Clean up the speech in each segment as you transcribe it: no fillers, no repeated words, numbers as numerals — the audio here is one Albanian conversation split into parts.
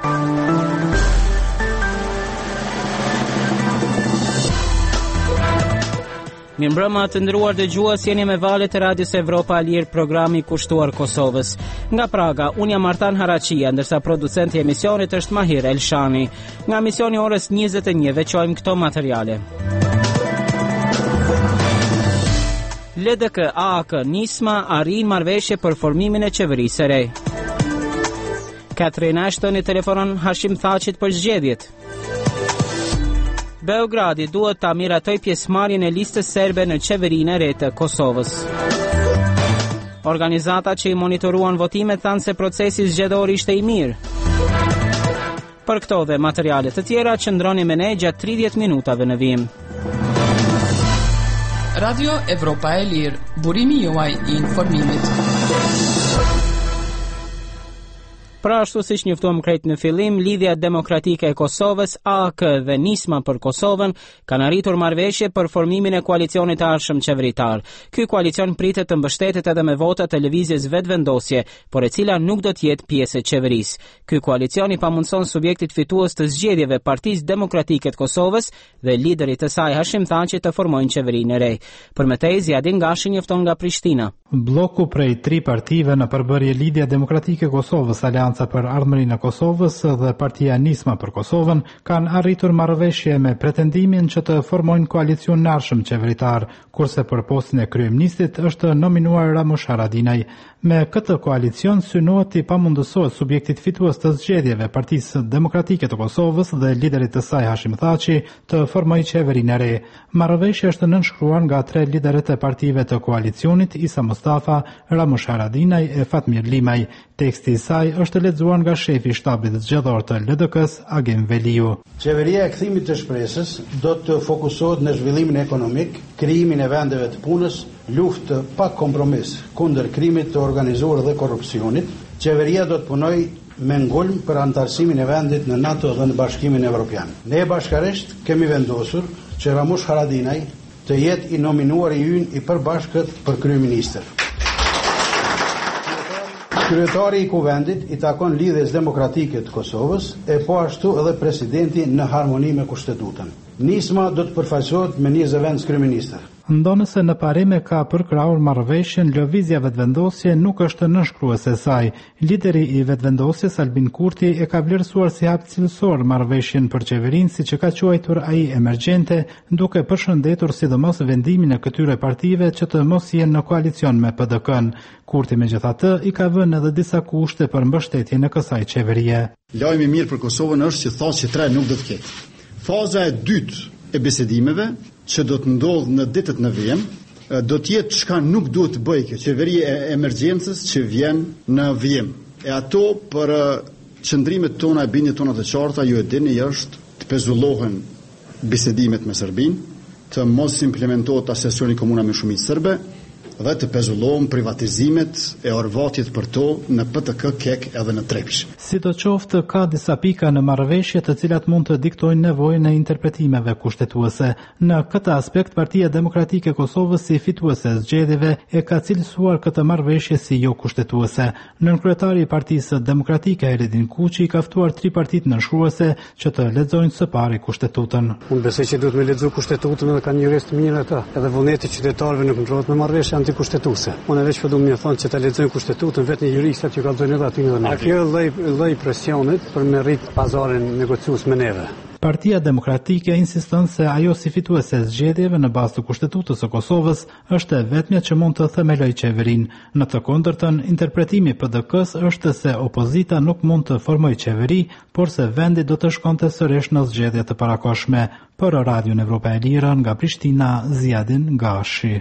Mirëmbrëma të nderuar dëgjues, jeni me valët e Radios Evropa Lier, programi kushtuar Kosovës. Nga Praga, unë jam Artan Haraqia, ndërsa producenti i emisionit është Mahir Elshani. Nga emisioni orës 21 veçojmë këto materiale. LDK-AK Nisma arrin marrëveshje për formimin e qeverisë së re. Catherine Ashton i telefonon Hashim Thaqit për zgjedhjet. Beogradi duhet ta miratoj pjesëmarrjen e listës serbe në qeverinë e re të Kosovës. Organizatat që i monitoruan votimet thanë se procesi zgjedhor ishte i mirë. Për këto dhe materiale të tjera qëndroni me ne gjatë 30 minutave në vijim. Radio Evropa e Lirë, burimi juaj i informimit. Pra ashtu siç njoftuam krejt në fillim, Lidhja Demokratike e Kosovës, AK dhe Nisma për Kosovën kanë arritur marrëveshje për formimin e koalicionit të ardhshëm qeveritar. Ky koalicion pritet të mbështetet edhe me vota të lëvizjes vetvendosje, por e cila nuk do të jetë pjesë e qeverisë. Ky koalicion i pamundson subjektit fitues të zgjedhjeve Partisë Demokratike të Kosovës dhe liderit të saj Hashim Thaçi të formojnë qeverinë e re. Përmetej Ziadin Gashi njofton nga Prishtina. Bloku prej 3 partive në përbërje Lidhja Demokratike e Kosovës, Alianca për Ardhmërinë e Kosovës dhe Partia Nisma për Kosovën kanë arritur marrëveshje me pretendimin që të formojnë koalicion në ardhshëm qeveritar, kurse për postin e kryeministit është nominuar Ramush Haradinaj. Me këtë koalicion synohet të pamundësohet subjektit fitues të zgjedhjeve Partisë Demokratike të Kosovës dhe liderit të saj Hashim Thaçi të formojë qeverinë e re. Marrëveshja është nënshkruar nga 3 liderët e partive të koalicionit, Isa Mustafa, Ramush Haradinaj e Fatmir Limaj. Teksti i saj është lexuar nga shefi i shtabit zgjedhor të LDK-s, Agim Veliu. Qeveria e kthimit të shpresës do të fokusohet në zhvillimin ekonomik, krijimin e vendeve të punës, luftë pa kompromis kundër krimit të organizuar dhe korrupsionit. Qeveria do të punojë me ngulm për antarësimin e vendit në NATO dhe në Bashkimin Evropian. Ne bashkërisht kemi vendosur që Ramush Haradinaj të jetë i nominuar i ynë i përbashkët për kryeministër. Kryetari i kuvendit i takon Lidhjes Demokratike të Kosovës e po ashtu edhe presidenti në harmoni me kushtetutën. Nisma do të përfaqësohet me një zëvendës kryeministër. Ndonëse në parime ka përkrahur marrëveshjen, lëvizja vetvendosje nuk është nënshkruese e saj. Lideri i vetvendosjes Albin Kurti e ka vlerësuar si hap cilësor marrëveshjen për qeverinë, siç e ka quajtur ai emergjente, duke përshëndetur sidomos vendimin e këtyre partive që të mos jenë në koalicion me PDK-n. Kurti megjithatë i ka vënë edhe disa kushte për mbështetjen e kësaj qeverie. Lajmi i mirë për Kosovën është që thasë që 3 nuk do të ketë. Faza e dytë e bisedimeve që do të ndodhë në ditët në vijim, do të jetë çka nuk duhet të bëjë kjo qeveria e emergjencës që vjen në vijim. E ato për qëndrimet tona e bindjet tona të qarta, ju e dini, është të pezullohen bisedimet me Serbinë, të mos implementohet asesioni komuna me shumicë serbe dhe të pezullohen privatizimet e orvatjet për to në PTK, KEK edhe në Trepsh. Sidoqoftë, ka disa pika në marrëveshje të cilat mund të diktojnë nevojën e interpretimeve kushtetuese. Në këtë aspekt, Partia Demokratike e Kosovës si fituese e zgjedhjeve e ka cilësuar këtë marrëveshje si jo kushtetuese. Nënkryetari i Partisë Demokratike Eredin Kuqi ka ftuar 3 partitë nënshkruese që të lexojnë së pari kushtetutën. Unë besoj që duhet me lexuar kushtetutën dhe kanë jurist të mirë ata. Edhe vullneti qytetarëve nuk ndrohet me marrëveshje antikushtetuese. Unë veç po duam të thonë që ta lexojnë kushtetutën vetëm juristat që kallzojnë edhe aty në. A kjo lloj presionit për me rrit pazarin negociues me neve. Partia Demokratike insiston se ajo si fituese e zgjedhjeve në bazë të kushtetutës së Kosovës është e vetmja që mund të themelojë qeverinë. Në të kundërtën, interpretimi i PDK-s është se opozita nuk mund të formojë qeveri, por se vendi do të shkonte sërish në zgjedhje të parakohshme. Për Radion Evropa e Lirë nga Prishtina, Ziadin Gashi.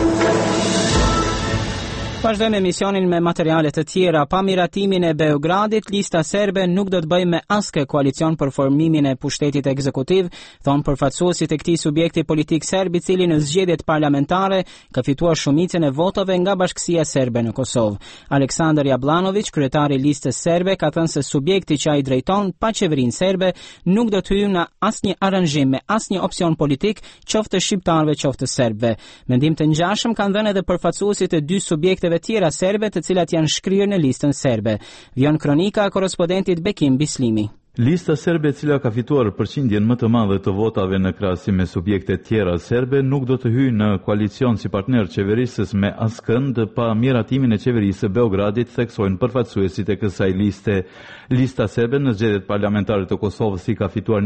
Vazhdojmë emisionin me materiale të tjera. Pa miratimin e Beogradit, lista serbe nuk do të bëjë me askë koalicion për formimin e pushtetit ekzekutiv, thon përfaqësuesit e këtij subjekti politik serb, i cili në zgjedhjet parlamentare ka fituar shumicën e votave nga Bashkësia Serbe në Kosovë. Aleksandar Jablanović, kryetari i listës serbe, ka thënë se subjekti që ai drejton pa qeverinë serbe nuk do të hyjë në asnjë aranzhim me asnjë opsion politik, qoftë shqiptarëve, qoftë serbëve. Mendim të ngjashëm kanë dhënë edhe përfaqësuesit e dy subjekteve subjekteve tjera serbe të cilat janë shkryer në listën serbe. Vjon kronika e korrespondentit Bekim Bislimi. Lista serbe e cila ka fituar përqindjen më të madhe të votave në krahasim me subjekte tjera serbe nuk do të hyjë në koalicion si partner qeverisës me askënd pa miratimin e qeverisë së Beogradit, theksojnë përfaqësuesit e kësaj liste. Lista serbe në zgjedhjet parlamentare të Kosovës i ka fituar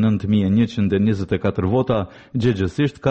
29.124 vota, gjegjesisht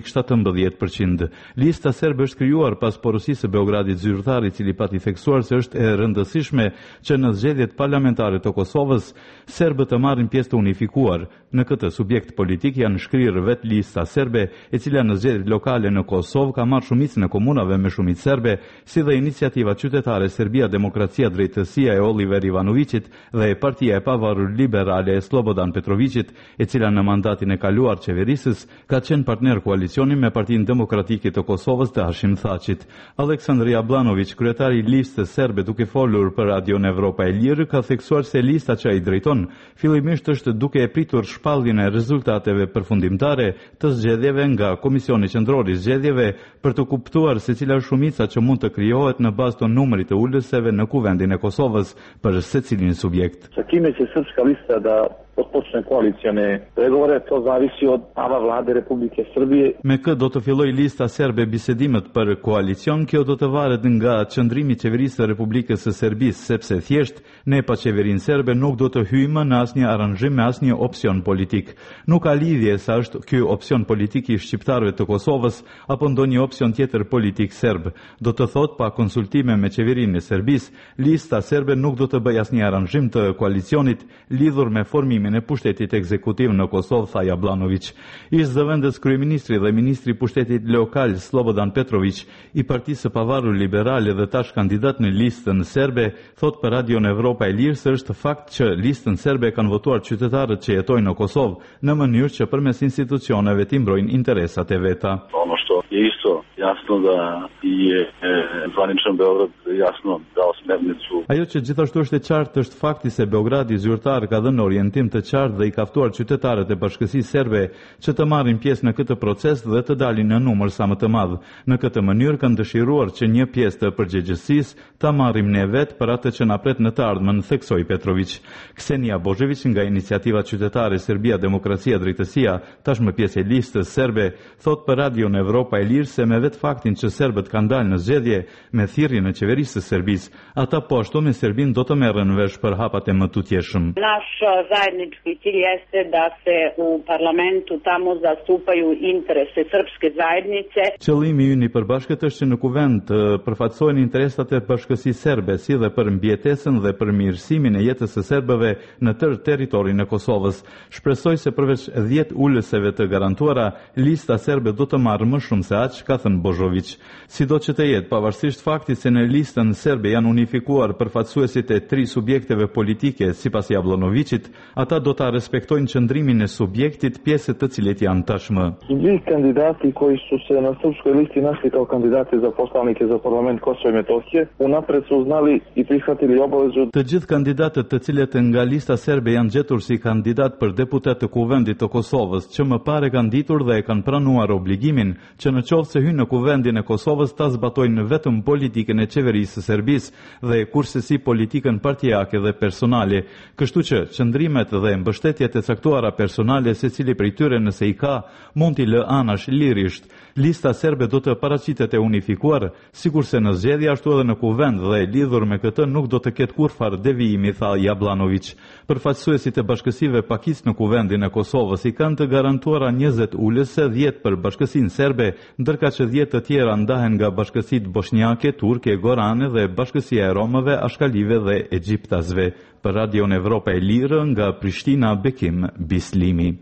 4.17%. Lista serbe është krijuar pas porosisë së Beogradit zyrtar i cili pati theksuar se është e rëndësishme që në zgjedhjet parlamentare të Kosovës serbët të marrin pjesë të unifikuar. Në këtë subjekt politik janë shkrirë vetë lista serbe, e cila në zgjedhjet lokale në Kosovë ka marrë shumicën e komunave me shumicë serbe, si dhe iniciativa qytetare Serbia Demokracia Drejtësia e Oliver Ivanovićit dhe e Partia e Pavarur Liberale e Slobodan Petrovićit, e cila në mandatin e kaluar qeverisës ka qenë partner koalicioni me Partinë Demokratike të Kosovës të Hashim Thaçit. Aleksandar Jablanović, kryetari i listës serbe, duke folur për Radion Evropa e Lirë, ka theksuar se lista që ai drejton fillimisht është duke e pritur shpalljen e rezultateve përfundimtare të zgjedhjeve nga Komisioni Qendror i Zgjedhjeve për të kuptuar se cila është shumica që mund të krijohet në bazë të numrit të ulëseve në kuvendin e Kosovës për secilin subjekt. Sa time će srpska lista da otpočne koalicione pregovore, to zavisi od prava vlade Republike Srbije. Me kë do të filloj lista serbe bisedimet për koalicion, kjo do të varet nga qëndrimi i qeverisë së Republikës së Serbisë, sepse thjesht ne pa qeverinë serbe nuk do të hyjmë në asnjë aranzhim me asnjë opsion politik. Nuk ka lidhje sa është ky opsion politik i shqiptarëve të Kosovës apo ndonjë opsion tjetër politik serb. Do të thotë pa konsultime me qeverinë e Serbisë, lista serbe nuk do të bëjë asnjë aranzhim të koalicionit lidhur me formimin e pushtetit ekzekutiv në Kosovë, tha Jablanović. Ish zëvendës kryeministri dhe ministri i pushtetit lokal Slobodan Petrović i Partisë së Pavarur Liberale dhe tash kandidat në listën serbe, thot për Radion Evropa e Lirë se është fakt që listën serbe kanë votuar qytetarët që jetojnë në Kosovë në mënyrë që përmes institucioneve të mbrojnë interesat e veta. Ono što je isto jasno da je zvaničan Beograd jasno dao smernicu. Ajo që gjithashtu është e qartë është fakti se Beogradi zyrtar ka dhënë orientim të qartë dhe i ka ftuar qytetarët e bashkësisë serbe që të marrin pjesë në këtë proces dhe të dalin në numër sa më të madh. Në këtë mënyrë kanë dëshiruar që një pjesë të përgjegjësisë ta marrim ne vetë për atë që na pret në të ardhmen, theksoi Petrović. Ksenia Božević nga iniciativa qytetare Serbia Demokracia Drejtësia, tashmë pjesë e listës serbe, thot për Radion Evropa e Lirë se me vetë faktin që serbët kanë dalë në zgjedhje me thirrjen e qeverisë së Serbisë, ata po ashtu me Serbinë do të merren vesh për hapat e më tutjeshëm. Naš zajednički cilj jeste da se u parlamentu tamo zastupaju interese srpske zajednice. Qëllimi ynë i përbashkët është që në kuvend të përfaqësohen interesat e bashkësisë serbe, si dhe për mbijetesën dhe për mirësimin e jetës së serbëve në tërë territorin e Kosovës. Shpresoj se përveç 10 ulëseve të garantuara, lista serbe do të marrë më shumë se aq, ka thënë Božović. Sido që të jetë, pavarësisht faktit se në listën serbe janë unifikuar përfaqësuesit e 3 subjekteve politike, sipas Jablanovićit, ata do ta respektojnë qëndrimin e subjektit, pjesë të cilit janë tashmë. Svi kandidati koji su se na srpskoj listi našli kao kandidati za poslanike za parlament Kosova i Metohije, unapred su znali i prihvatili obavezu. Të gjithë kandidatët të cilët nga lista serbe janë gjetur si kandidat për deputet të kuvendit të Kosovës, që më parë kanë ditur dhe e kanë pranuar obligimin që në qoftë se hynë në kuvendin e Kosovës ta zbatojnë vetëm politikën e qeverisë së Serbisë dhe kurse si politikën partijake dhe personale. Kështu që qëndrimet dhe mbështetjet e caktuara personale secili prej tyre nëse i ka, mund t'i lë anash lirisht. Lista serbe do të paraqitet e unifikuar, sikurse në zgjedhje ashtu edhe në kuvend dhe lidhur me këtë nuk do të ketë kurfar devijimi, tha Jablanović. Përfaqësuesit e bashkësive pakicë në kuvendin e Kosovës i kanë të garantuara 20 ulëse, 10 për bashkësinë serbe, ndërka që 10 të tjera ndahen nga bashkësitë bosnjake, turke, gorane dhe bashkësia e romëve, ashkalive dhe egjiptasve. Për Radion Evropa e Lirë nga Prishtina, Bekim Bislimi.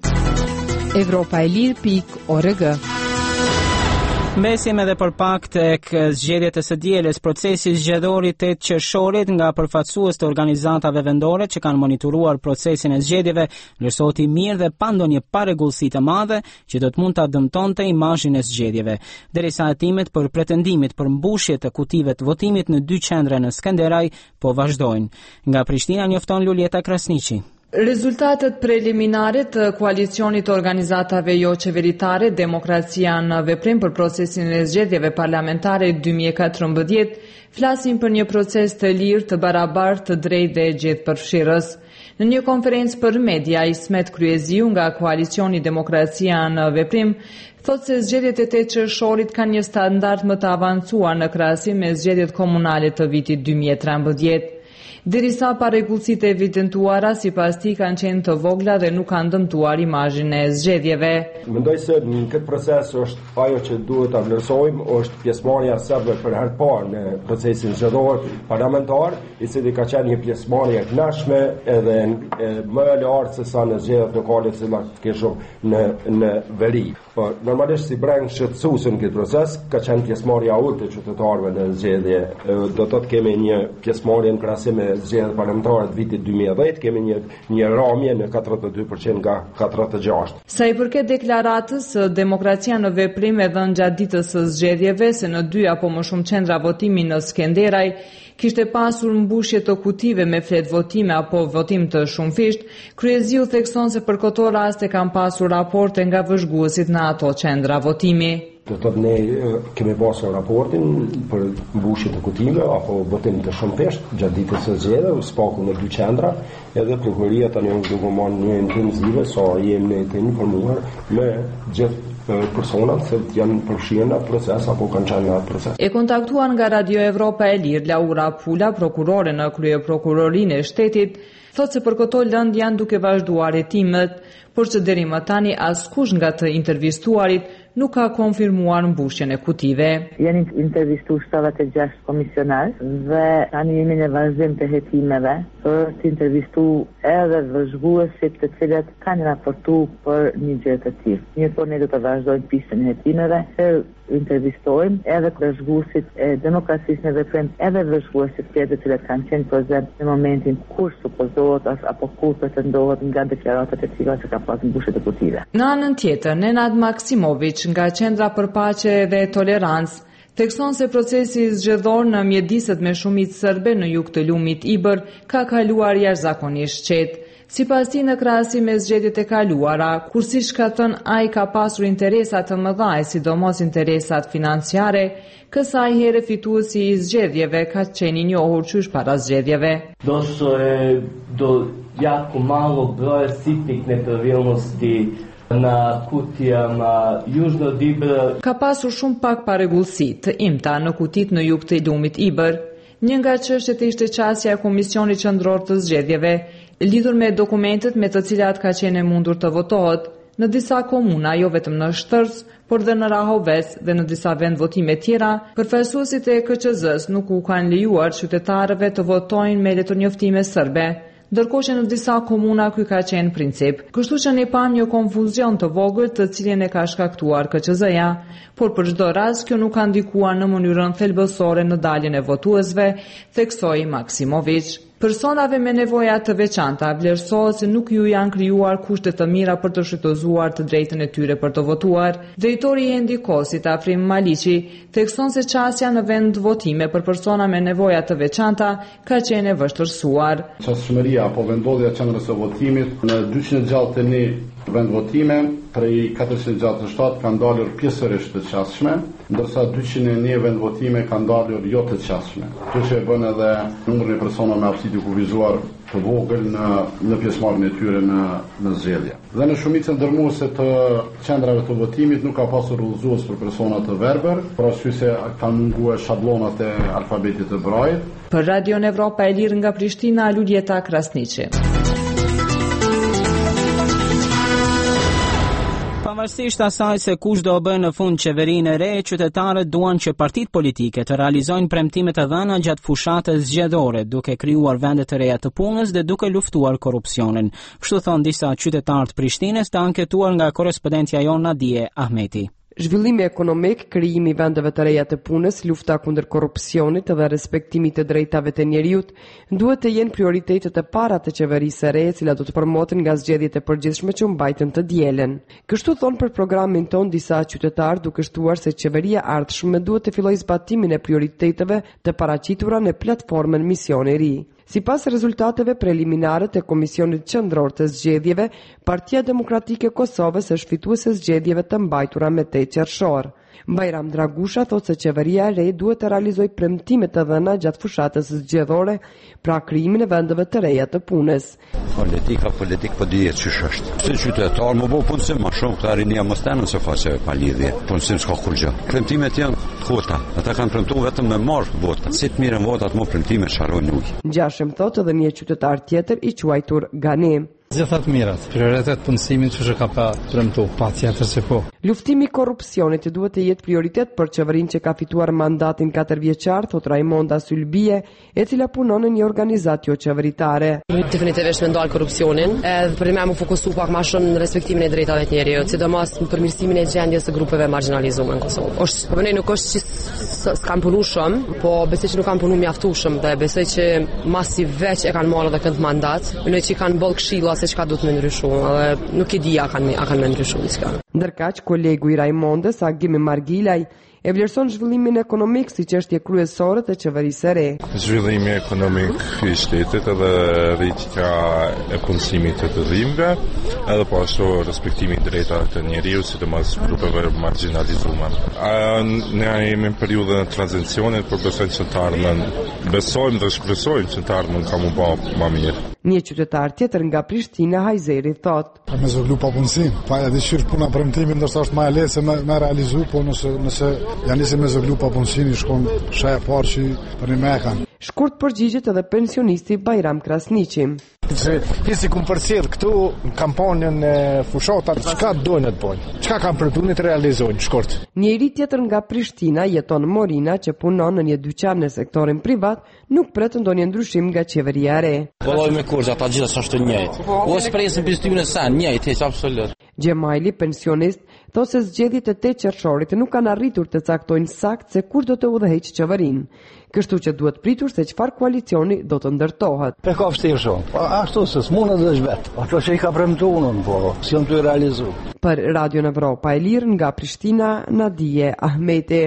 Evropaelir.org. Mbesim edhe për pak tek zgjedhjet e së dielës, procesi zgjedhor i 8 qershorit nga përfaqësues të organizatave vendore që kanë monitoruar procesin e zgjedhjeve vlerësohet i mirë dhe pa ndonjë parregullsi të madhe që do të mund ta dëmtonte imazhin e zgjedhjeve. Derisa hetimet për pretendimit për mbushje të kutive të votimit në 2 qendre në Skenderaj po vazhdojnë. Nga Prishtina njofton Lulieta Krasniqi. Rezultatet preliminare të koalicionit të organizatave jo qeveritare Demokracia në veprim për procesin e zgjedhjeve parlamentare 2014 flasin për një proces të lirë, të barabartë, të drejtë dhe gjithëpërfshirës. Në një konferencë për media, Ismet Kryeziu nga koalicioni Demokracia në veprim thotë se zgjedhjet e 8 qershorit kanë një standard më të avancuar në krahasim me zgjedhjet komunale të vitit 2013. Derisa parregullësitë evidentuara sipas tij kanë qenë të vogla dhe nuk kanë dëmtuar imazhin e zgjedhjeve. Mendoj se në këtë proces është ajo që duhet ta vlerësojmë është pjesëmarrja e serbëve për herë të parë në procesin zgjedhor parlamentar, i cili ka qenë një pjesëmarrje e kënaqshme edhe më e lartë se sa në zgjedhjet lokale që kishëm në veri. Por normalisht si breng shqetësues në këtë proces ka qenë pjesëmarrja ulët e qytetarëve në zgjedhje. Do të thotë kemi një pjesëmarrje në krahasim me zgjedhjet parlamentare të vitit 2010, kemi një ramje në 42% nga 46%. Sa i përket deklaratës, Demokracia në veprim e dhënë gjatë ditës së zgjedhjeve se në 2 apo më shumë qendra votimi në Skenderaj kishte pasur mbushje të kutive me flet votime apo votim të shumëfisht, Kryeziu thekson se për këto raste kanë pasur raporte nga vëzhguesit në ato qendra votimi. Do të thotë ne kemi pasur raportin për mbushje të kutive apo votim të shumëfisht gjatë ditës së zgjedhjeve, spaku në 2 qendra, edhe prokuroria tani është duke marrë një intensive sa jemi të informuar me gjithë personat se janë përfshirë në proces apo kanë qenë në proces. E kontaktuar nga Radio Evropa e Lirë, Laura Pula, prokurore në kryeprokurorinë e shtetit, thotë se për këto lëndë janë duke vazhduar hetimet, por që deri më tani askush nga të intervistuarit nuk ka konfirmuar mbushjen e kutive. Janë intervistuar 76 komisionar dhe tani jemi në vazhdim të hetimeve për të intervistuar edhe vëzhguesit të cilët kanë raportuar për një gjë të tillë. Mirëpo ne do të vazhdojmë pjesën e hetimeve, intervistojmë edhe vëzhguesit e Demokracisë në veprim, edhe vëzhguesit të cilët kanë qenë prezent në momentin kur supozohet apo kur pretendohet nga deklaratat e cilat që ka pas mbushje të kutive. Në anën tjetër, Nenad Maksimovic nga Qendra për Paqe dhe Tolerancë thekson se procesi zgjedhor në mjediset me shumicë serbe në jug të lumit Ibër ka kaluar jashtëzakonisht qetë. Sipas tij në krahasim me zgjedhjet e kaluara, kur siç ka thënë ai ka pasur interesa të mëdha, sidomos interesat financiare, kësaj here fituesi i zgjedhjeve ka qenë i njohur qysh para zgjedhjeve. Došlo je do jako malo broja sitnih nepravilnosti na kutijama južno od Ibra. Ka pasur shumë pak parregullsi të imta në kutit në jug të lumit Ibër. Një nga çështjet ishte qasja e Komisionit Qendror të Zgjedhjeve, lidhur me dokumentet me të cilat ka qenë mundur të votohet në disa komuna, jo vetëm në Shtërës, por dhe në Rahovec dhe në disa vendvotime tjera, përfaqësuesit e KQZ-s nuk u kanë lejuar qytetarëve të votojnë me letërnjoftime serbe, ndërkohë që në disa komuna ky ka qenë princip. Kështu që ne pam një konfuzion të vogël të cilin e ka shkaktuar KQZ-ja, por për çdo rast kjo nuk ka ndikuar në mënyrën thelbësore në daljen e votuesve, theksoi Maksimovic. Personave me nevoja të veçanta vlerësohet se nuk ju janë krijuar kushte të mira për të shfrytëzuar të drejtën e tyre për të votuar. Drejtori i Endikosit, Afrim Maliqi, thekson se qasja në vend votime për persona me nevoja të veçanta ka qenë e vështirësuar. Qasëshmëria apo vendodhja e qendrës së votimit në 261 vendvotime, prej 467 kanë dalur pjesërisht të qasshme, ndërsa 201 vendvotime kanë dalur jo të qasshme. Kjo që e bën edhe numrin e personave me hapësi kuvizuar të vogël në pjesëmarrjen e tyre në zgjedhje. Dhe në shumicën dërmuese të qendrave të votimit nuk ka pasur udhëzues për persona të verbër, për arsye se kanë munguar shablonat e alfabetit të Braillit. Për Radio Evropa e Lirë nga Prishtina, Luljeta Krasniqi. Pavarësisht asaj se kush do bëjë në fund qeverinë e re, qytetarët duan që partitë politike të realizojnë premtimet e dhëna gjatë fushatës zgjedhore, duke krijuar vende të reja të punës dhe duke luftuar korrupsionin. Kështu thon disa qytetarë të Prishtinës, të anketuar nga korrespondentja jon Nadije Ahmeti. Zhvillimi ekonomik, krijimi vendeve të reja të punës, lufta kundër korrupsionit dhe respektimi të drejtave të njerëzit duhet të jenë prioritetet e para të qeverisë së re, e cila do të përmoten nga zgjedhjet e përgjithshme që mbajtën të dielën. Kështu thon për programin ton disa qytetarë, duke shtuar se qeveria ardhshme duhet të fillojë zbatimin e prioriteteve të paraqitura në platformën Misioni i Ri. Sipas rezultateve preliminare të Komisionit Qendror të Zgjedhjeve, Partia Demokratike e Kosovës është fituese e zgjedhjeve të mbajtura me 8 qershor. Bajram Dragusha thot se qeveria e re duhet të realizojë premtimet të dhëna gjatë fushatës zgjedhore, pra krijimin e vendeve të reja të punës. Politik po dihet ç'ish është. Si qytetar më bëu punësim më shumë, këta rinia mos tanë se faqe pa lidhje. Punësim s'ka kur gjë. Premtimet janë kota. Ata kanë premtuar vetëm me marr vota. Si të mirën votat, më premtimet sharrojnë ujë. Gjashëm thotë edhe një qytetar tjetër i quajtur Gani. Gjithat mirat, prioritet punësimit që ka pa premtu, pa tjetër se po. Luftimi i korrupsionit duhet të jetë prioritet për qeverinë që ka fituar mandatin 4 vjeçar, thot Raimonda Sylbie, e cila punon në një organizatë jo qeveritare. Definitivisht me ndal korrupsionin, edhe për më fokusu pak më shumë në respektimin e drejtave të njerëzit, sidomos në përmirësimin e gjendjes së grupeve marginalizuar në Kosovë. Është po ne nuk është që s'kan punu shumë, po besoj që nuk kanë punu mjaftueshëm dhe besoj që masi veç e kanë marrë edhe këtë mandat, në që kanë boll këshilla se çka duhet më ndryshu, edhe nuk e di a kanë më ndryshu diçka. Ndërkaq, kolegu i Raimondës, Agimi Margilaj, e vlerëson zhvillimin ekonomik si çështje kryesore të qeverisë së re. Zhvillimi ekonomik i shtetit edhe rritja e punësimit të dhimbje, edhe po ashtu respektimi i drejtave të njeriut, sidomos grupeve marginalizuar. Ne jemi në periudhën e tranzicionit, por besojmë që të ardhmen, besojmë dhe shpresojmë që të ardhmen ka më bë më mirë. Një qytetar tjetër nga Prishtina, Hajzeri, thot: Me zoglu pa punësim, pa e dëshirë puna premtimin, ndërsa është më e lehtë se me realizu, po nëse janë nisi me zoglu pa punësim, i shkon shaja parë që për një mekan. Shkurt përgjigjet edhe pensionisti Bajram Krasniqi. Pisi kum përcjell këtu kampanjën e fushatat, çka dojnë të bëjnë? Çka kanë përdunë të realizojnë shkurt? Njëri tjetër nga Prishtina, jeton Morina, që punon në një dyqan në sektorin privat, nuk pret ndonjë ndryshim nga qeveria e re. Vëllai me kurrë, ata gjithë është të njëjtë. O shpresën biztymin e sa, njëjtë, absolut. Gjemajli, pensionist, thosë se zgjedhjet e 8 qershorit nuk kanë arritur të caktojnë sakt se kur do të udhëheqë qeverinë. Kështu që duhet pritur se çfarë koalicioni do të ndërtohet. Pe ka vështirë shumë. Ashtu se s'mundet dhe vetë. Ato që i ka premtuar, po si janë të realizuar. Për Radio Evropa e Lirë nga Prishtina, Nadije Ahmeti.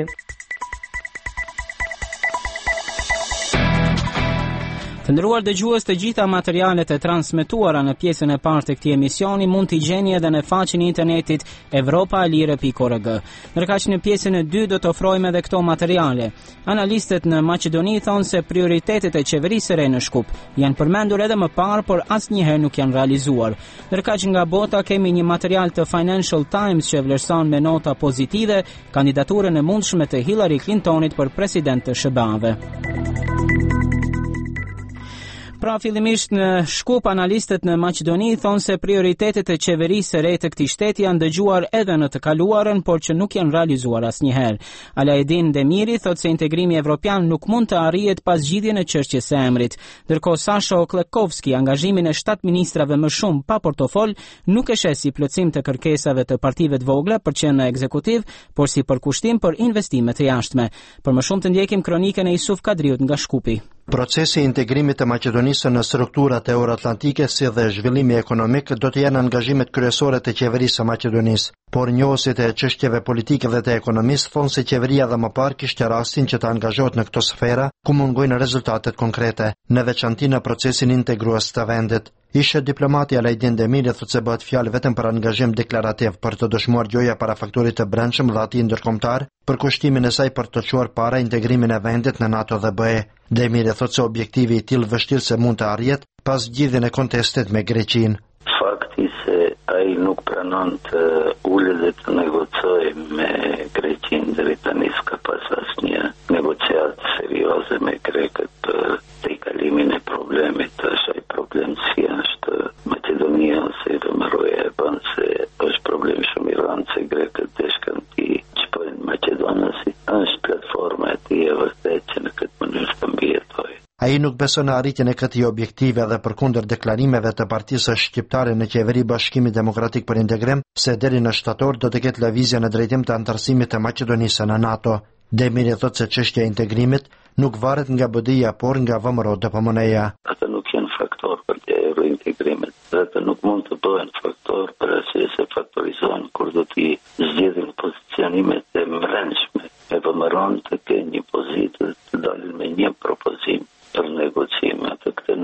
Të nderuar dëgjues, të gjitha materialet e transmetuara në pjesën e parë të këtij emisioni mund t'i gjeni edhe në faqen e internetit evropalire.org. Ndërkaq në pjesën e 2 do të ofrojmë edhe këto materiale. Analistët në Maqedoni thonë se prioritetet e qeverisë së re në Shkup janë përmendur edhe më parë, por asnjëherë nuk janë realizuar. Ndërkaq nga bota kemi një material të Financial Times që vlerëson me nota pozitive kandidaturën e mundshme të Hillary Clintonit për president të SBA-ve. Pra fillimisht në Shkup, analistët në Maqedoni thonë se prioritetet e qeverisë së re të këtij shteti janë dëgjuar edhe në të kaluarën, por që nuk janë realizuar asnjëherë. Alaedin Demiri thotë se integrimi evropian nuk mund të arrihet pas zgjidhjen e çështjes së emrit. Ndërkohë Sasho Klekovski, angazhimin e 7 ministrave më shumë pa portofol, nuk e sheh si plotësim të kërkesave të partive të vogla për qenë në ekzekutiv, por si përkushtim për investime të jashtme. Për më shumë të ndjekim kronikën e Isuf Kadriut nga Shkupi. Procesi i integrimit të Maqedonisë në strukturat euroatlantike si dhe zhvillimi ekonomik do të jenë angazhimet kryesore të qeverisë së Maqedonisë, por njohësit e çështjeve politike dhe të ekonomisë thonë se qeveria dhe më parë kishte rastin që të angazhohet në këto sfera ku mungojnë rezultatet konkrete, në veçanti në procesin integrues të vendit. Ishe diplomati Alaedin Demiri thotë se bëhet fjalë vetëm për angazhim deklarativ për të dëshmuar gjoja para faktorit të brendshëm dhe atij ndërkombëtar për kushtimin e saj për të çuar para integrimin e vendit në NATO dhe BE. Demiri thotë se objektivi i tillë vështirë se mund të arrihet pas zgjidhjen e kontestit me Greqinë. Fakti se ai nuk pranon të ulet dhe të negocojë me Greqinë deri tani s'ka pas asnjë negociatë serioze me grekët për tejkalimin e problemit. Është ai problem si është Maqedonia ose Roja e bën se është problem shumë i rëndë se grekët deshkën ti çpojnë Maqedonasi. Është platforma e tij e vërtetë që në këtë mënyrë të mbijetojë. Ai nuk beson në arritjen e këtij objektive dhe përkundër deklarimeve të partisë shqiptare në qeveri Bashkimit Demokratik për Integrim se deri në shtator do të ketë lëvizje në drejtim të antarësimit të Maqedonisë në NATO. Demiri thotë se çështja e integrimit nuk varet nga BDI-ja, por nga VMRO DPMN-ja. Ata nuk janë faktor për të eurointegrimit. Ata nuk mund të bëhen faktor për arsye se faktorizohen kur do t'i zgjedhin pozicionimet e brendshme. E VMRO të kenë një pozitë të dalin me një propozim për negocime, të këtë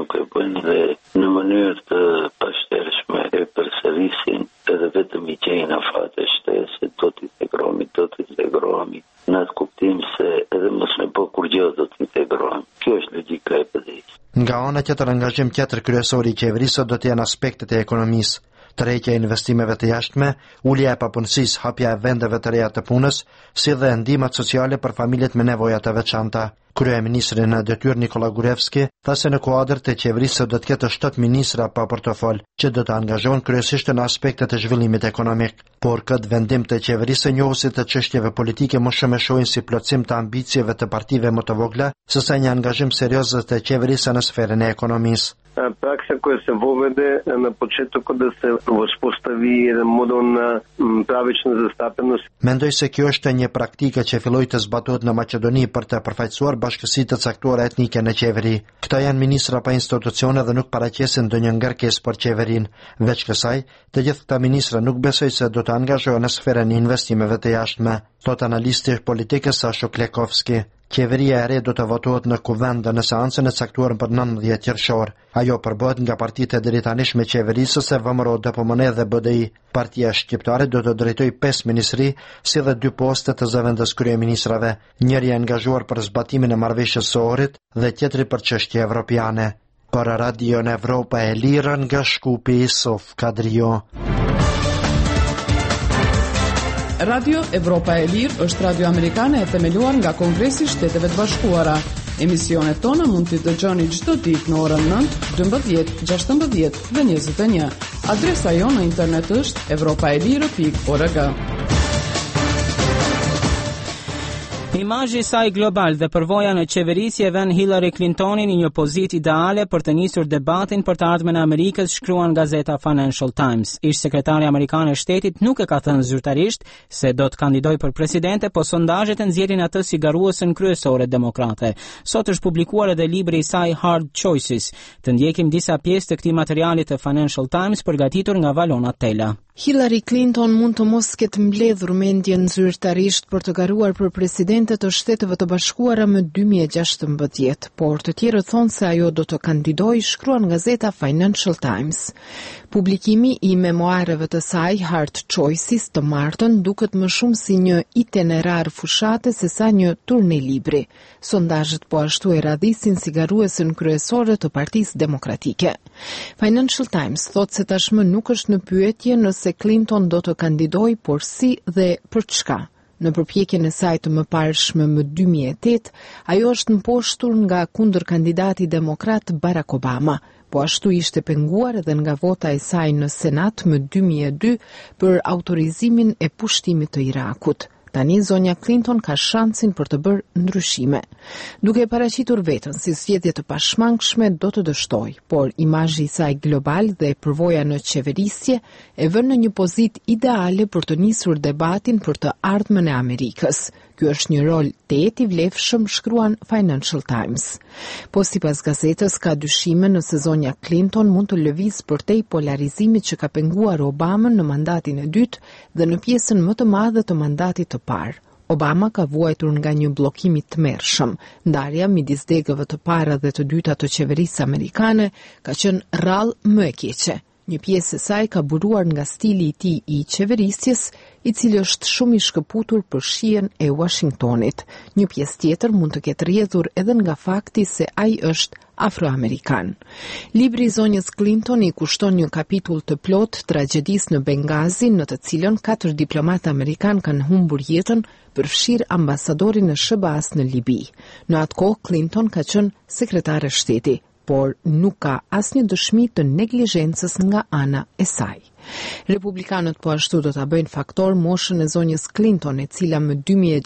vazhdojnë dhe në mënyrë të pashtershme e përsërisin edhe vetëm i gjejnë afate shtesë, do t'integrohemi, në atë kuptim se edhe mos me po kur gjë do t'integrohemi. Kjo është logjika e PD-s. Nga ana tjetër, angazhim tjetër kryesor i qeverisë do të jenë aspektet e ekonomisë. Tërheqja e investimeve të jashtme, ulja e papunësisë, hapja e vendeve të reja të punës, si dhe ndihmat sociale për familjet me nevoja të veçanta. Kryeministri në detyrë Nikola Gurevski tha se në kuadër të qeverisë do të ketë 7 ministra pa portofol, që do të angazhohen kryesisht në aspektet e zhvillimit ekonomik. Por këtë vendim të qeverisë njohusit të çështjeve politike më shumë e shohin si plotësim të ambicieve të partive më të vogla, sesa një angazhim serioz të qeverisë në sferën e ekonomisë. Praksa koja se vovede na početku da se uspostavi jedan model na pravičnu zastupljenost. Mendoj se kjo është një praktikë që filloi të zbatohet në Maqedoni për të përfaqësuar bashkësitë të caktuara etnike në qeveri. Këta janë ministra pa institucione dhe nuk paraqesin ndonjë ngarkesë për qeverinë. Veç kësaj, të gjithë këta ministra nuk besoj se do të angazhohen në sferën e investimeve të jashtme, thot analisti politikës Sasho Klekovski. Qeveria e re do të votohet në kuvend në seancën e caktuar për 19 qershor. Ajo përbëhet nga partitë e drejtanishme qeverisë se VMRO, DPMN dhe BDI. Partia shqiptare do të drejtojë 5 ministri, si dhe 2 poste të zëvendës kryeministrave. Njëri e angazhuar për zbatimin e marrëveshjes së Ohrit dhe tjetri për çështje evropiane. Për Radio Evropa e Lirë nga Shkupi, Sof Kadrio. Radio Evropa e Lirë është radio amerikane e themeluar nga Kongresi i Shteteve të Bashkuara. Emisionet tona mund t'i dëgjoni çdo ditë në orën 9, 12, 16 dhe 21. Adresa jonë në internet është europaelire.org. Imazhi i saj global dhe përvoja në qeverisje e vën Hillary Clintonin në një pozitë ideale për të nisur debatin për të ardhmen e Amerikës, shkruan gazeta Financial Times. Ish sekretari amerikan e shtetit nuk e ka thënë zyrtarisht se do të kandidojë për presidente, po sondazhet e nxjerrin atë si garuesën kryesore demokrate. Sot është publikuar edhe libri i saj Hard Choices. Të ndjekim disa pjesë të këtij materiali të Financial Times përgatitur nga Valona Tela. Hillary Clinton mund të mos ketë mbledhur mendjen zyrtarisht për të garuar për presidente të Shteteve të Bashkuara më 2016, por të tjerët thonë se ajo do të kandidojë, shkruan gazeta Financial Times. Publikimi i memoareve të saj Hard Choices të martën duket më shumë si një itinerar fushate se sa një turne libri. Sondazhet po ashtu e radhisin si garuesën kryesore të Partisë Demokratike. Financial Times thotë se tashmë nuk është në pyetje nëse Clinton do të kandidojë, por si dhe për çka. Në përpjekjen e saj të mëparshme më 2008, ajo është mposhtur nga kundërkandidati demokrat Barack Obama, po ashtu ishte penguar edhe nga vota e saj në Senat më 2002 për autorizimin e pushtimit të Irakut. Tani zonja Clinton ka shansin për të bërë ndryshime. Duke paraqitur veten si zgjedhje të pashmangshme do të dështoj, por imazhi i saj global dhe përvoja në qeverisje e vën në një pozitë ideale për të nisur debatin për të ardhmen e Amerikës. Ky është një rol tetë i vlefshëm, shkruan Financial Times. Po sipas gazetës ka dyshime nëse zonja Clinton mund të lëvizë përtej polarizimit që ka penguar Obamën në mandatin e dytë dhe në pjesën më të madhe të mandatit të parë. Obama ka vuajtur nga një bllokim i tmerrshëm. Ndarja midis degëve të para dhe të dyta të qeverisë amerikane ka qenë rrallë më e keqe. Një pjesë e saj ka buruar nga stili i tij i qeverisjes, i cili është shumë i shkëputur për shijen e Washingtonit. Një pjesë tjetër mund të ketë rrjedhur edhe nga fakti se ai është afroamerikan. Libri i zonjës Clinton i kushton një kapitull të plot tragjedisë në Bengazi, në të cilën 4 diplomatë amerikan kanë humbur jetën, përfshirë ambasadorin e SBA-s në Libi. Në atë kohë Clinton ka qenë sekretare shteti, por nuk ka asnjë dëshmi të neglizhencës nga ana e saj. Republikanët po ashtu do ta bëjnë faktor moshën e zonjës Clinton, e cila më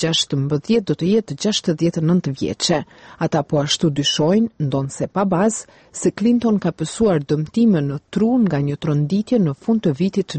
2016 do të jetë 69 vjeçe. Ata po ashtu dyshojnë, ndonse pa bazë, se Clinton ka pësuar dëmtime në tru nga një tronditje në fund të vitit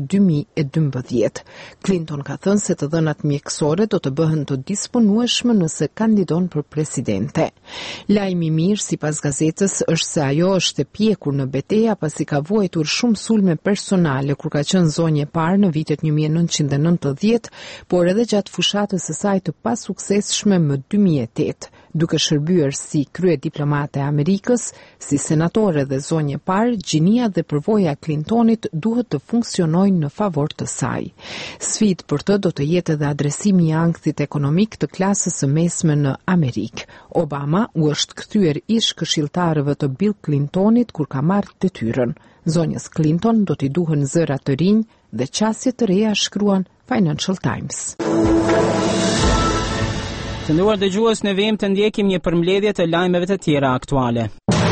2012. Clinton ka thënë se të dhënat mjekësore do të bëhen të disponueshme nëse kandidon për presidente. Lajmi i mirë sipas gazetës është se ajo është e pjekur në betejë pasi ka vuajtur shumë sulme personale kur ka qenë zonjë e parë në vitet 1990, por edhe gjatë fushatës së saj të pasuksesshme më 2008. Duke shërbyer si krye diplomate e Amerikës, si senatore dhe zonjë parë, gjinia dhe përvoja Clintonit duhet të funksionojnë në favor të saj. Sfidë për të do të jetë edhe adresimi i ankthit ekonomik të klasës së mesme në Amerikë. Obama u është kthyer ish këshilltarëve të Bill Clintonit kur ka marrë detyrën. Zonjës Clinton do t'i duhen zëra të rinj dhe qasje të reja, shkruan Financial Times. Të nderuar dëgjues, ne vim të ndjekim një përmbledhje të lajmeve të tjera aktuale.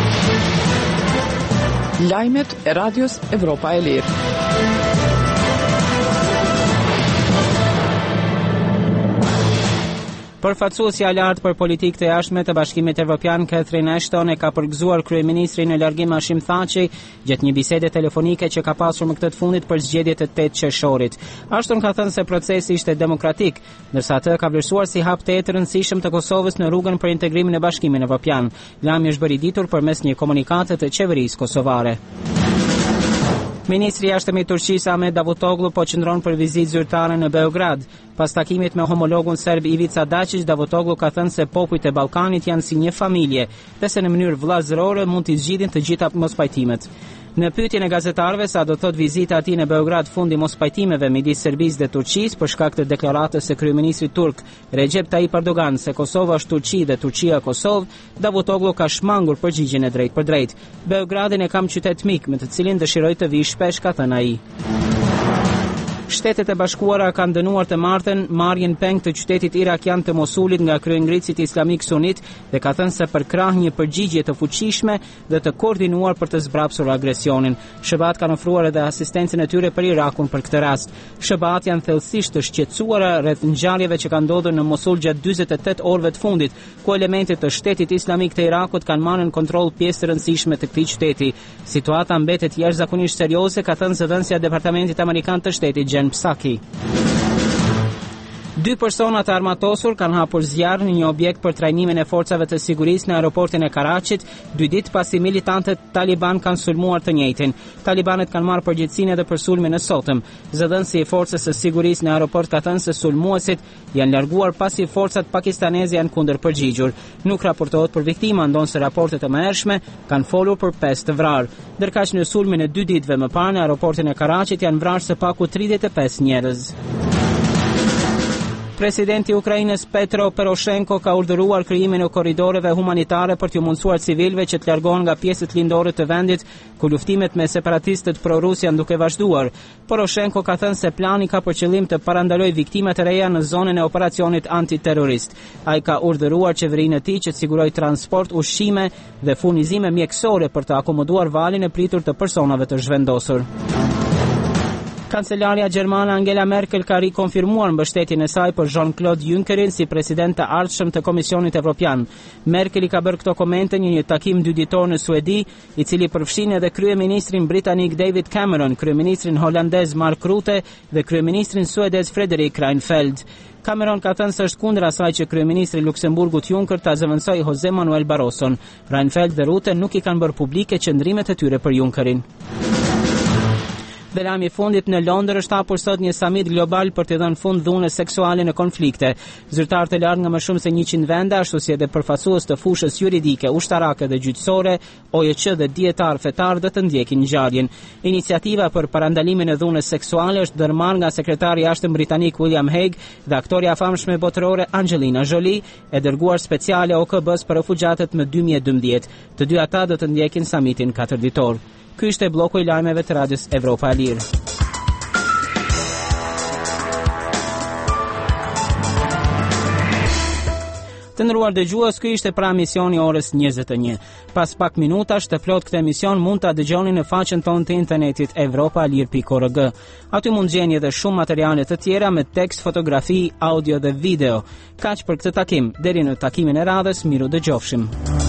Lajmet e Radios Evropa e Lirë. Përfaqësuesja e lartë për politikë të jashtme të Bashkimit Evropian Catherine Ashton e ka përgëzuar kryeministrin në largim Hashim Thaçi gjatë një bisede telefonike që ka pasur më këtë të fundit për zgjedhjet e 8 qershorit. Ashton ka thënë se procesi ishte demokratik, ndërsa atë ka vlerësuar si hap të rëndësishëm të Kosovës në rrugën për integrimin në Bashkimin Evropian. Lajmi është bërë i ditur përmes një komunikate të qeverisë kosovare. Ministri i Jashtëm i Turqisë Ahmet Davutoglu po qëndron për vizitë zyrtare në Beograd. Pas takimit me homologun serb Ivica Dačić, Davutoglu ka thënë se popujt e Ballkanit janë si një familje, dhe se në mënyrë vëllazërore mund t'i zgjidhin të gjitha mospajtimet. Në pyetjen e gazetarëve sa do thot vizita e tij në Beograd fundi mospajtimeve midis Serbisë dhe Turqisë për shkak të deklaratës së kryeministrit turk Recep Tayyip Erdogan se Kosova është Turqi dhe Turqia Kosovë, Davutoglu ka shmangur përgjigjen e drejtë për drejtë. Beogradin e kam qytet mik me të cilin dëshiroj të vi shpesh, ka thënë ai. Shtetet e Bashkuara kanë dënuar të martën marrjen peng të qytetit irakian të Mosulit nga kryengritësit islamik sunit dhe ka thënë se përkrah një përgjigje të fuqishme dhe të koordinuar për të zbrapsur agresionin. SHBA kanë ofruar edhe asistencën e tyre për Irakun për këtë rast. SHBA janë thellësisht të shqetësuara rreth ngjarjeve që kanë ndodhur në Mosul gjatë 48 orëve të fundit, ku elementet të shtetit islamik të Irakut kanë marrë në kontroll pjesë të rëndësishme të këtij qyteti. Situata mbetet jashtëzakonisht serioze, ka thënë zëdhënësja e Departamentit Amerikan të Shtetit Psaki. 2 persona të armatosur kanë hapur zjarr në një objekt për trajnimin e forcave të sigurisë në aeroportin e Karachit, 2 ditë pasi militantët Taliban kanë sulmuar të njëjtin. Talibanët kanë marrë përgjegjësinë edhe për sulmin e sotëm. Zëdhënësi i forcës së sigurisë në aeroport ka thënë se sulmuesit janë larguar pasi forcat pakistaneze janë kundërpërgjigjur. Nuk raportohet për viktima, ndonse raportet e mëhershme kanë folur për 5 të vrarë. Ndërkaq në sulmin e 2 ditëve më parë në aeroportin e Karachit janë vrarë së paku 35 njerëz. Presidenti i Ukrainës Petro Poroshenko ka urdhëruar krijimin e korridoreve humanitare për t'u mundsuar civilëve që të largohen nga pjesët lindore të vendit ku luftimet me separatistët pro-rus janë duke vazhduar. Poroshenko ka thënë se plani ka për qëllim të parandalojë viktima të reja në zonën e operacionit antiterrorist. Ai ka urdhëruar qeverinë e tij që të sigurojë transport, ushqime dhe furnizime mjekësore për të akomoduar valin e pritur të personave të zhvendosur. Kancelaria gjermane Angela Merkel ka rikonfirmuar mbështetjen e saj për Jean-Claude Junckerin si president të ardhshëm të Komisionit Evropian. Merkel i ka bërë këto komente në një takim 2 ditor në Suedi, i cili përfshin edhe kryeministrin britanik David Cameron, kryeministrin holandez Mark Rutte dhe kryeministrin suedez Frederik Reinfeldt. Cameron ka thënë se është kundër asaj që kryeministri i Luksemburgut Juncker ta zëvendësoj Jose Manuel Barroson. Reinfeldt dhe Rutte nuk i kanë bërë publike qëndrimet e tyre për Junckerin. Dhe lajmi i fundit, në Londër është hapur sot një samit global për të dhënë fund dhunës seksuale në konflikte. Zyrtarë të lartë nga më shumë se 100 vende, ashtu si edhe përfaqësues të fushës juridike, ushtarake dhe gjyqësore, OJC dhe dietar fetar do të ndjekin ngjarjen. Iniciativa për parandalimin e dhunës seksuale është ndërmarrë nga sekretari i jashtëm britanik William Hague dhe aktoria e famshme botërore Angelina Jolie, e dërguar speciale OKB-s për refugjatët më 2012. Të dy ata do të ndjekin samitin 4 ditor. Ky ishte bloku i lajmeve të Radios Evropa e Lirë. Të nderuar dëgjues, ky ishte pra emisioni orës 21. Pas pak minutash të plot këtë emision mund ta dëgjoni në faqen tonë të internetit evropalir.org. Aty mund gjeni edhe shumë materiale të tjera me tekst, fotografi, audio dhe video. Kaq për këtë takim. Deri në takimin e radhës, miru dëgjofshim.